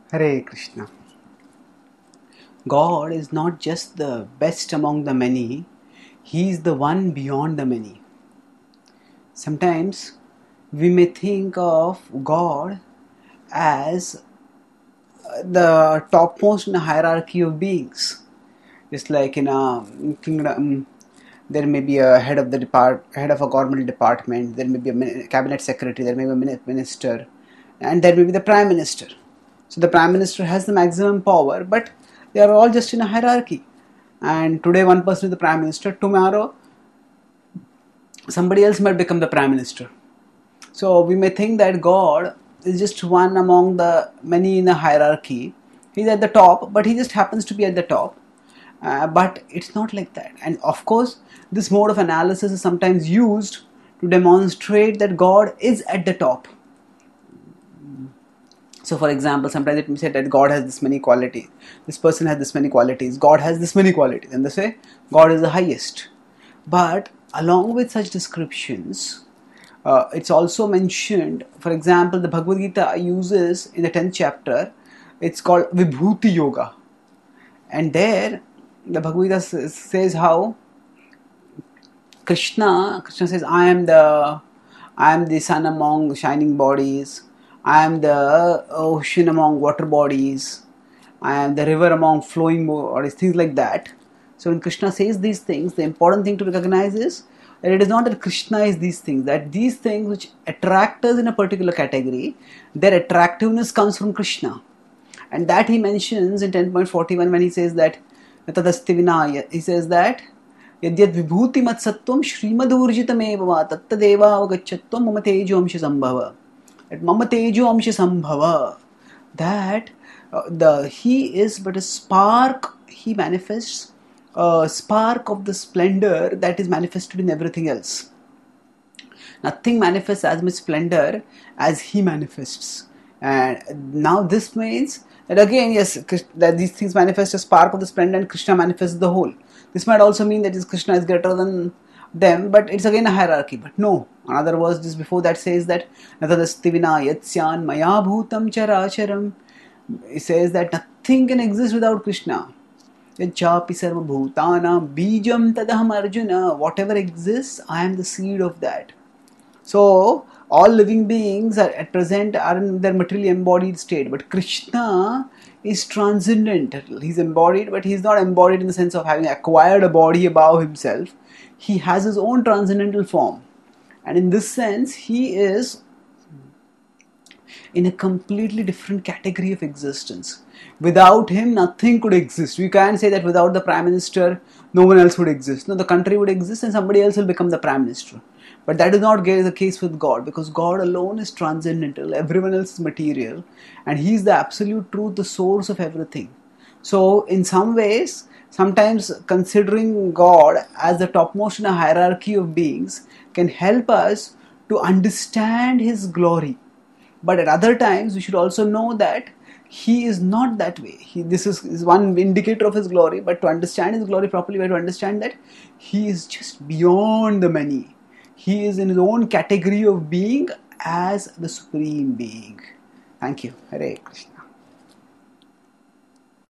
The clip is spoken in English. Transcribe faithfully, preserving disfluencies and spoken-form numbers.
Hare Krishna. God is not just the best among the many, He is the one beyond the many. Sometimes we may think of God as the topmost in a hierarchy of beings. Just like in a kingdom, there may be a head of the depart, head of a government department, there may be a cabinet secretary, there may be a minister, and there may be the prime minister. So the prime minister has the maximum power, but they are all just in a hierarchy. And today one person is the prime minister, tomorrow somebody else might become the prime minister. So we may think that God is just one among the many in a hierarchy. He's at the top, but he just happens to be at the top. Uh, but it's not like that. And of course, this mode of analysis is sometimes used to demonstrate that God is at the top. So for example, sometimes it may say that God has this many qualities, this person has this many qualities, God has this many qualities, and they say God is the highest. But along with such descriptions, uh, it's also mentioned, for example, the Bhagavad Gita uses in the tenth chapter, it's called Vibhuti Yoga. And there, the Bhagavad Gita says how Krishna, Krishna says, I am the, I am the sun among shining bodies, I am the ocean among water bodies, I am the river among flowing bodies, things like that. So when Krishna says these things, the important thing to recognize is that it is not that Krishna is these things, that these things which attract us in a particular category, their attractiveness comes from Krishna. And that he mentions in ten point forty-one when he says that, he says that, Yadyad vibhuti mat sattvam shrimad urjitam eva tattadeva avagachatvam mama tejo amsha sambhava. At mama tejo amsha sambhava, that uh, the he is but a spark, he manifests a spark of the splendor that is manifested in everything else. Nothing manifests as much splendor as he manifests. And now this means that again, yes, that these things manifest a spark of the splendor and Krishna manifests the whole. This might also mean that Krishna is greater than them, but it's again a hierarchy. But no, another verse just before that says that Natadasti vina yatsyan maya bhutam characharam. It says that nothing can exist without Krishna. Yachapi sarva bhutanam bijam tadaham arjuna. Whatever exists, I am the seed of that. So all living beings are at present are in their materially embodied state, but Krishna is transcendental. He's embodied, but he's not embodied in the sense of having acquired a body above himself. He has his own transcendental form, and in this sense he is in a completely different category of existence. Without him nothing could exist. We can't say that without the prime minister no one else would exist. No, the country would exist and somebody else will become the prime minister. But that is not the case with God, because God alone is transcendental, everyone else is material, and He is the absolute truth, the source of everything. So in some ways, sometimes considering God as the topmost in a hierarchy of beings can help us to understand His glory. But at other times, we should also know that He is not that way. He, this is, is one indicator of His glory, but to understand His glory properly, we have to understand that He is just beyond the many. He is in his own category of being as the Supreme Being. Thank you. Hare Krishna.